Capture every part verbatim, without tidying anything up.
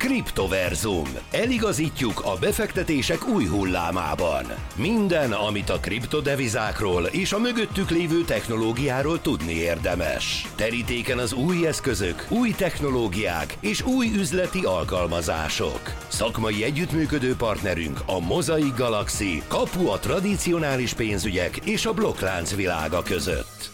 Kriptoverzum. Eligazítjuk a befektetések új hullámában. Minden, amit a kriptodevizákról és a mögöttük lévő technológiáról tudni érdemes. Terítéken az új eszközök, új technológiák és új üzleti alkalmazások. Szakmai együttműködő partnerünk a Mosaic Galaxy, kapu a tradicionális pénzügyek és a blokklánc világa között.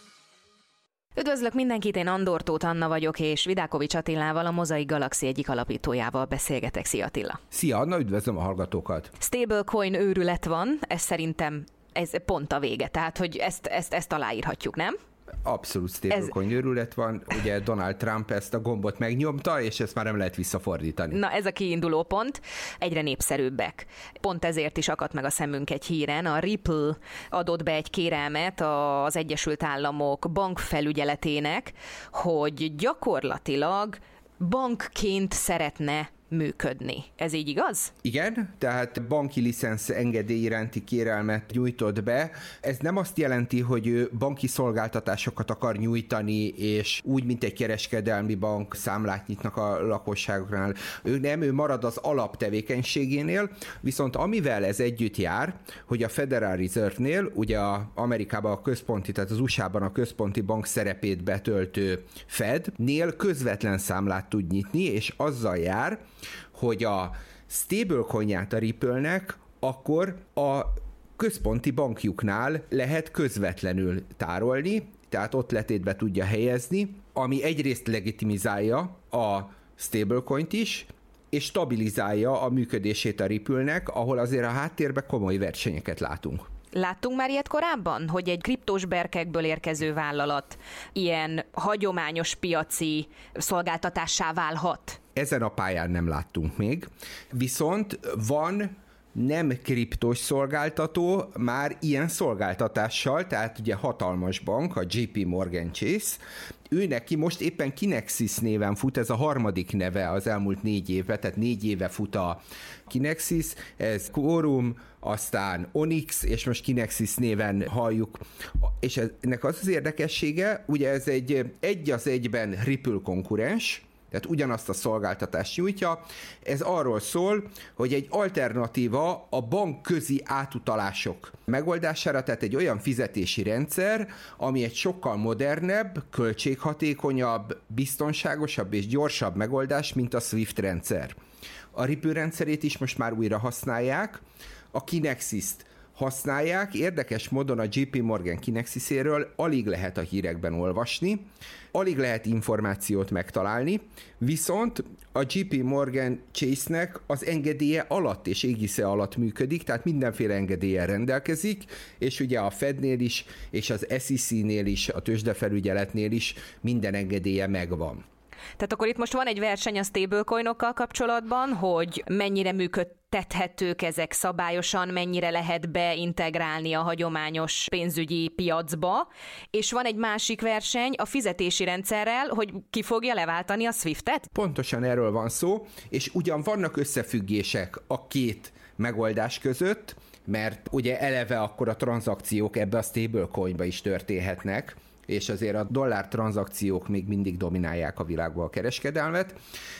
Üdvözlök mindenkit, én Andor Tóth Anna vagyok, és Vidákovics Attilával, a Mosaic Galaxy egyik alapítójával beszélgetek. Szia Attila! Szia Anna, üdvözlöm a hallgatókat! Stablecoin őrület van, ez szerintem ez pont a vége, tehát hogy ezt, ezt, ezt aláírhatjuk, nem? Abszolút stablecoin őrület van, ugye Donald Trump ezt a gombot megnyomta, és ezt már nem lehet visszafordítani. Na ez a kiinduló pont, egyre népszerűbbek. Pont ezért is akadt meg a szemünk egy híren, a Ripple adott be egy kérelmet az Egyesült Államok bankfelügyeletének, hogy gyakorlatilag bankként szeretne működni. Ez így igaz? Igen, tehát banki licensz engedély iránti kérelmet nyújtott be. Ez nem azt jelenti, hogy ő banki szolgáltatásokat akar nyújtani, és úgy, mint egy kereskedelmi bank számlát nyitnak a lakosságoknál. Ő nem, ő marad az alaptevékenységénél, viszont amivel ez együtt jár, hogy a Federal Reserve-nél, ugye a Amerikában a központi, tehát az u es á-ban a központi bank szerepét betöltő Fed-nél közvetlen számlát tud nyitni, és azzal jár, hogy a stablecoinját a Ripple-nek akkor a központi bankjuknál lehet közvetlenül tárolni, tehát ott letétbe tudja helyezni, ami egyrészt legitimizálja a stablecoint is, és stabilizálja a működését a Ripple-nek, ahol azért a háttérben komoly versenyeket látunk. Láttunk már ilyet korábban, hogy egy kriptós berkekből érkező vállalat ilyen hagyományos piaci szolgáltatássá válhat? Ezen a pályán nem láttunk még, viszont van nem kriptos szolgáltató már ilyen szolgáltatással, tehát ugye hatalmas bank, a jé pé Morgan Chase, ő neki most éppen Kinexys néven fut, ez a harmadik neve az elmúlt négy évben, tehát négy éve fut a Kinexys, ez Quorum, aztán Onyx, és most Kinexys néven halljuk, és ennek az az érdekessége, ugye ez egy egy az egyben Ripple konkurens, tehát ugyanazt a szolgáltatást nyújtja. Ez arról szól, hogy egy alternatíva a bankközi átutalások megoldására, tehát egy olyan fizetési rendszer, ami egy sokkal modernebb, költséghatékonyabb, biztonságosabb és gyorsabb megoldás, mint a SWIFT rendszer. A Ripple rendszerét is most már újra használják, a Kinexys-t használják, érdekes módon a jé pé Morgan Kinexyséről alig lehet a hírekben olvasni, alig lehet információt megtalálni, viszont a jé pé Morgan Chase-nek az engedélye alatt és égisze alatt működik, tehát mindenféle engedéllyel rendelkezik, és ugye a Fednél is, és az es e cé-nél is, a tőzsdefelügyeletnél is minden engedélye megvan. Tehát akkor itt most van egy verseny a stablecoinokkal kapcsolatban, hogy mennyire működtethetők ezek szabályosan, mennyire lehet beintegrálni a hagyományos pénzügyi piacba, és van egy másik verseny a fizetési rendszerrel, hogy ki fogja leváltani a SWIFT-et? Pontosan erről van szó, és ugyan vannak összefüggések a két megoldás között, mert ugye eleve akkor a tranzakciók ebbe a stablecoinba is történhetnek, és azért a dollár tranzakciók még mindig dominálják a világban a kereskedelmet,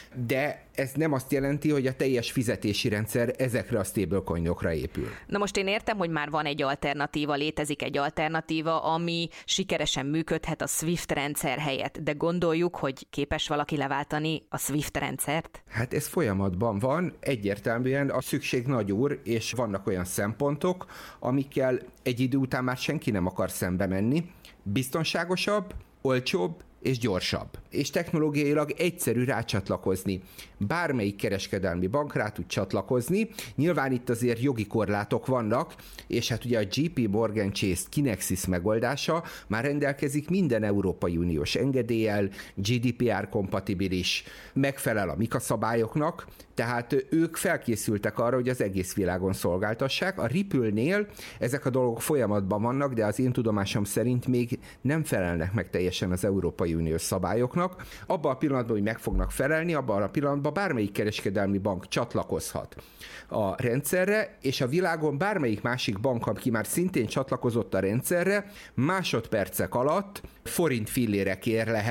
de ez nem azt jelenti, hogy a teljes fizetési rendszer ezekre a stablecoinokra épül. Na most én értem, hogy már van egy alternatíva, létezik egy alternatíva, ami sikeresen működhet a SWIFT rendszer helyett, de gondoljuk, hogy képes valaki leváltani a SWIFT rendszert? Hát ez folyamatban van, egyértelműen a szükség nagy úr, és vannak olyan szempontok, amikkel egy idő után már senki nem akar szembe menni. Biztonságosabb, olcsóbb és gyorsabb. És technológiailag egyszerű rácsatlakozni. Bármelyik kereskedelmi bank rá tud csatlakozni. Nyilván itt azért jogi korlátok vannak, és hát ugye a jé pé Morgan Chase Kinexys megoldása már rendelkezik minden Európai Uniós engedéllyel, gé dé pé er kompatibilis, megfelel a MiCA szabályoknak, tehát ők felkészültek arra, hogy az egész világon szolgáltassák. A Ripple-nél ezek a dolgok folyamatban vannak, de az én tudomásom szerint még nem felelnek meg teljesen az Európai Uniós szabályoknak. Abban a pillanatban, hogy meg fognak felelni, abban a pillanatban bármelyik kereskedelmi bank csatlakozhat a rendszerre, és a világon bármelyik másik bank, aki már szintén csatlakozott a rendszerre, másodpercek alatt forint fillérekért lehet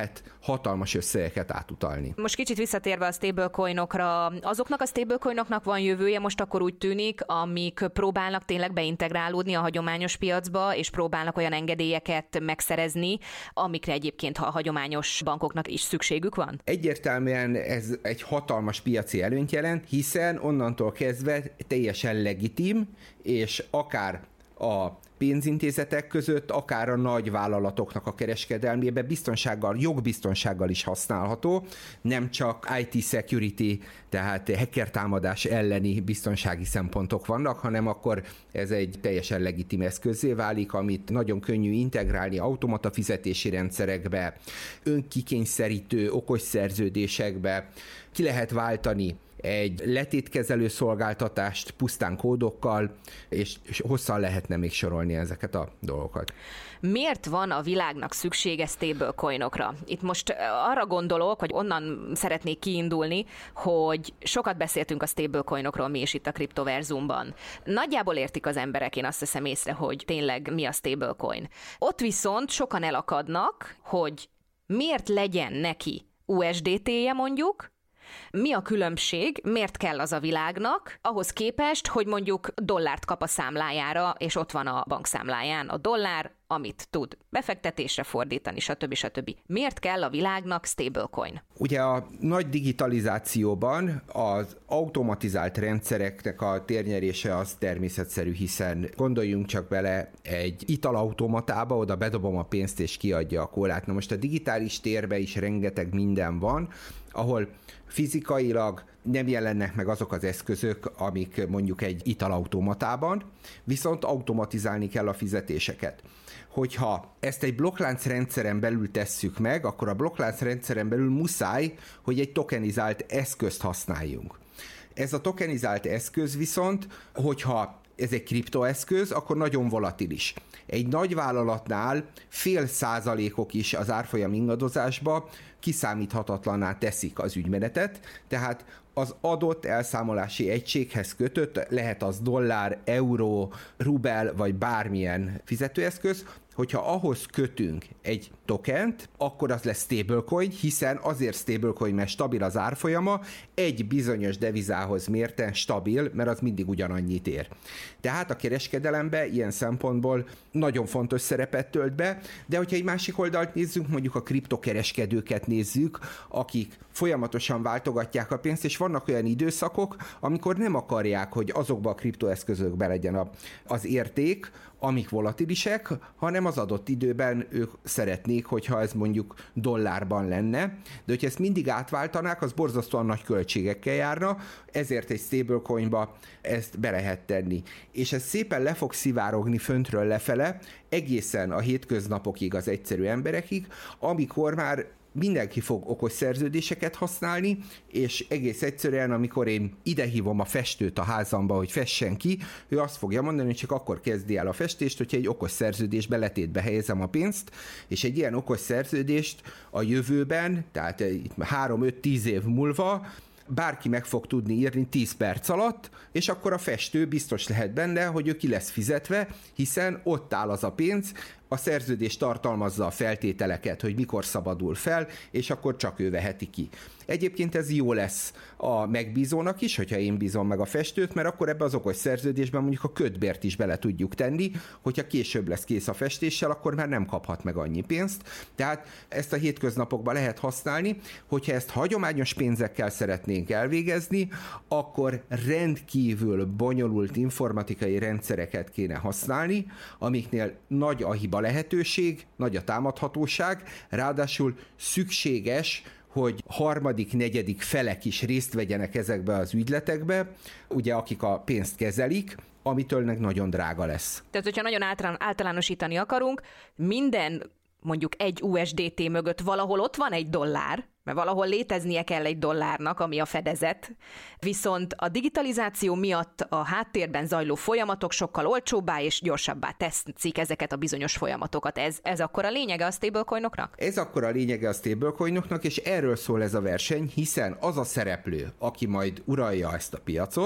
hatalmas összegeket átutalni. Most kicsit visszatérve a stablecoinokra, azoknak a stablecoinoknak van jövője, most akkor úgy tűnik, amik próbálnak tényleg beintegrálódni a hagyományos piacba, és próbálnak olyan engedélyeket megszerezni, amikre egyébként a hagyományos bankoknak is szükségük van? Egyértelműen ez egy hatalmas piaci előnyt jelent, hiszen onnantól kezdve teljesen legitim, és akár a pénzintézetek között, akár a nagy vállalatoknak a kereskedelmébe biztonsággal, jogbiztonsággal is használható, nem csak i té security, tehát hacker támadás elleni biztonsági szempontok vannak, hanem akkor ez egy teljesen legitim eszközzé válik, amit nagyon könnyű integrálni automata fizetési rendszerekbe, önkikényszerítő okos szerződésekbe, ki lehet váltani egy letétkezelő szolgáltatást pusztán kódokkal, és hosszan lehetne még sorolni ezeket a dolgokat. Miért van a világnak szüksége stablecoinokra? Itt most arra gondolok, hogy onnan szeretnék kiindulni, hogy sokat beszéltünk a stablecoinokról mi is itt a Kriptoverzumban. Nagyjából értik az emberek, én azt hiszem észre, hogy tényleg mi a stablecoin. Ott viszont sokan elakadnak, hogy miért legyen neki u es dé té-je mondjuk, mi a különbség, miért kell az a világnak, ahhoz képest, hogy mondjuk dollárt kap a számlájára, és ott van a bankszámláján a dollár, amit tud befektetésre fordítani, stb. stb. Miért kell a világnak stablecoin? Ugye a nagy digitalizációban az automatizált rendszereknek a térnyerése az természetszerű, hiszen gondoljunk csak bele egy italautomatába, oda bedobom a pénzt és kiadja a kólát. Na most a digitális térben is rengeteg minden van, ahol fizikailag nem jelennek meg azok az eszközök, amik mondjuk egy italautomatában, viszont automatizálni kell a fizetéseket. Hogyha ezt egy blokklánc rendszeren belül tesszük meg, akkor a blokklánc rendszeren belül muszáj, hogy egy tokenizált eszközt használjunk. Ez a tokenizált eszköz viszont, hogyha ez egy kriptoeszköz, akkor nagyon volatilis. Egy nagy vállalatnál fél százalékok is az árfolyam ingadozásba kiszámíthatatlanná teszik az ügymenetet, tehát az adott elszámolási egységhez kötött, lehet az dollár, euró, rubel vagy bármilyen fizetőeszköz, hogyha ahhoz kötünk egy tokent, akkor az lesz stablecoin, hiszen azért stablecoin, mert stabil az árfolyama, egy bizonyos devizához mérten stabil, mert az mindig ugyanannyit ér. Tehát a kereskedelemben ilyen szempontból nagyon fontos szerepet tölt be, de hogyha egy másik oldalt nézzünk, mondjuk a kriptokereskedőket nézzük, akik folyamatosan váltogatják a pénzt, és vannak olyan időszakok, amikor nem akarják, hogy azokba a kriptoeszközökbe legyen a, az érték, amik volatilisek, hanem az adott időben ők szeretnék, hogyha ez mondjuk dollárban lenne, de hogyha ezt mindig átváltanák, az borzasztóan nagy költségekkel járna, ezért egy stablecoinba ezt be lehet tenni. És ez szépen le fog szivárogni föntről lefele, egészen a hétköznapokig, az egyszerű emberekig, amikor már mindenki fog okos szerződéseket használni, és egész egyszerűen, amikor én idehívom a festőt a házamba, hogy fessen ki, ő azt fogja mondani, hogy csak akkor kezdi el a festést, hogyha egy okos szerződésbe letétbe helyezem a pénzt, és egy ilyen okos szerződést a jövőben, tehát három öt tíz év múlva bárki meg fog tudni írni tíz perc alatt, és akkor a festő biztos lehet benne, hogy ő ki lesz fizetve, hiszen ott áll az a pénz, a szerződés tartalmazza a feltételeket, hogy mikor szabadul fel, és akkor csak ő veheti ki. Egyébként ez jó lesz a megbízónak is, hogyha én bízom meg a festőt, mert akkor ebbe az okos szerződésben mondjuk a kötbért is bele tudjuk tenni, hogyha később lesz kész a festéssel, akkor már nem kaphat meg annyi pénzt. Tehát ezt a hétköznapokban lehet használni, hogyha ezt hagyományos pénzekkel szeretnénk elvégezni, akkor rendkívül bonyolult informatikai rendszereket kéne használni, amiknél nagy a hiba lehetőség, nagy a támadhatóság, ráadásul szükséges, hogy harmadik, negyedik felek is részt vegyenek ezekbe az ügyletekbe, ugye akik a pénzt kezelik, amitől nagyon drága lesz. Tehát, hogyha nagyon általánosítani akarunk, minden mondjuk egy u es dé té mögött valahol ott van egy dollár, mert valahol léteznie kell egy dollárnak, ami a fedezet, viszont a digitalizáció miatt a háttérben zajló folyamatok sokkal olcsóbbá és gyorsabbá teszik ezeket a bizonyos folyamatokat. Ez, ez akkor a lényege a stablecoinoknak? Ez akkor a lényege a stablecoinoknak, és erről szól ez a verseny, hiszen az a szereplő, aki majd uralja ezt a piacot,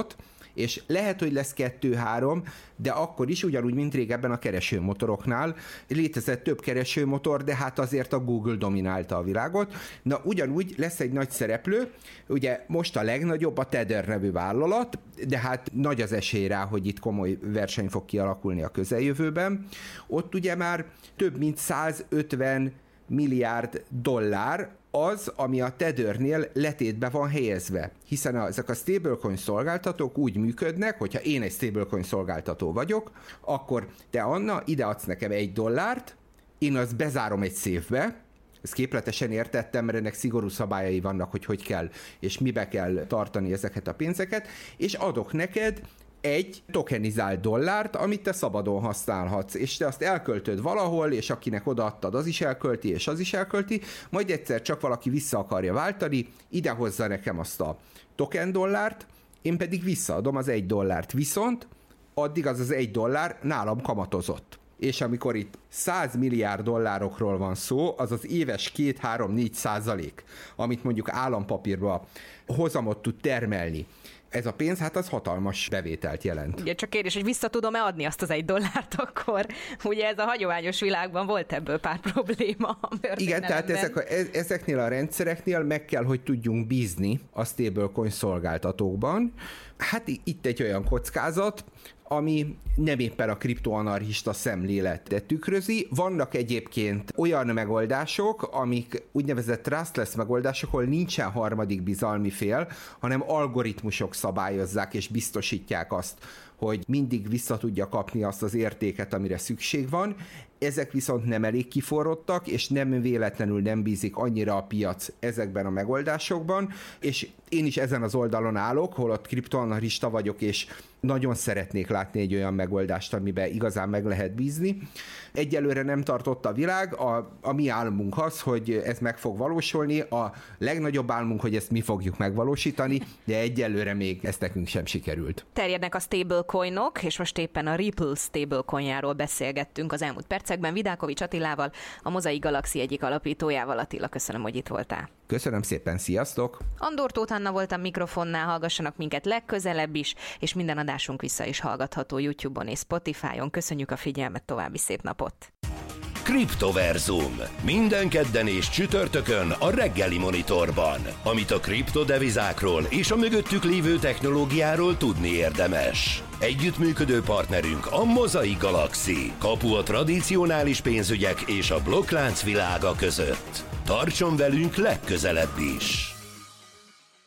és lehet, hogy lesz kettő-három, de akkor is ugyanúgy, mint régebben a keresőmotoroknál. Létezett több keresőmotor, de hát azért a Google dominálta a világot. Na, ugyanúgy lesz egy nagy szereplő, ugye most a legnagyobb a Tether nevű vállalat, de hát nagy az esély rá, hogy itt komoly verseny fog kialakulni a közeljövőben. Ott ugye már több mint százötven milliárd dollár az, ami a Tethernél letétbe van helyezve. Hiszen ezek a stablecoin szolgáltatók úgy működnek, hogyha én egy stablecoin szolgáltató vagyok, akkor te, Anna, ide adsz nekem egy dollárt, én azt bezárom egy széfbe, ezt képletesen értettem, mert ennek szigorú szabályai vannak, hogy hogy kell és mibe kell tartani ezeket a pénzeket, és adok neked egy tokenizált dollárt, amit te szabadon használhatsz, és te azt elköltöd valahol, és akinek odaadtad, az is elkölti, és az is elkölti, majd egyszer csak valaki vissza akarja váltani, idehozza nekem azt a token dollárt, én pedig visszaadom az egy dollárt, viszont addig az az egy dollár nálam kamatozott. És amikor itt száz milliárd dollárokról van szó, az az éves két-három-négy százalék, amit mondjuk állampapírba hozamot tud termelni. Ez a pénz, hát az hatalmas bevételt jelent. Ugye csak kérdés, hogy vissza tudom-e adni azt az egy dollárt akkor? Ugye ez a hagyományos világban volt ebből pár probléma. Igen, tehát ezek a, ezeknél a rendszereknél meg kell, hogy tudjunk bízni a stablecoin szolgáltatókban. Hát itt egy olyan kockázat, ami nem éppen a kriptoanarchista szemléletet tükrözi. Vannak egyébként olyan megoldások, amik úgynevezett trustless megoldások, ahol nincsen harmadik bizalmi fél, hanem algoritmusok szabályozzák és biztosítják azt, hogy mindig vissza tudja kapni azt az értéket, amire szükség van. Ezek viszont nem elég kiforrottak, és nem véletlenül nem bízik annyira a piac ezekben a megoldásokban, és én is ezen az oldalon állok, holott kriptoanalista vagyok, és nagyon szeretnék látni egy olyan megoldást, amiben igazán meg lehet bízni. Egyelőre nem tartott a világ, a, a mi álmunk az, hogy ez meg fog valósulni, a legnagyobb álmunk, hogy ezt mi fogjuk megvalósítani, de egyelőre még ezt nekünk sem sikerült. Terjednek a stablecoinok, és most éppen a Ripple stablecoinjáról beszélgettünk az elmúlt percekben Vidákovics Attilával, a Mozaik Galaxy egyik alapítójával. Attila, köszönöm, hogy itt voltál. Köszönöm szépen, sziasztok! Andor Tóth Anna voltam mikrofonnál, hallgassanak minket legközelebb is, és minden adásunk vissza is hallgatható YouTube-on és Spotify-on. Köszönjük a figyelmet, további szép napot! Kriptoverzum. Minden kedden és csütörtökön a reggeli Monitorban. Amit a kriptodevizákról és a mögöttük lévő technológiáról tudni érdemes. Együttműködő partnerünk a Mozaik Galaxy. Kapu a tradicionális pénzügyek és a blokklánc világa között. Tartson velünk legközelebb is!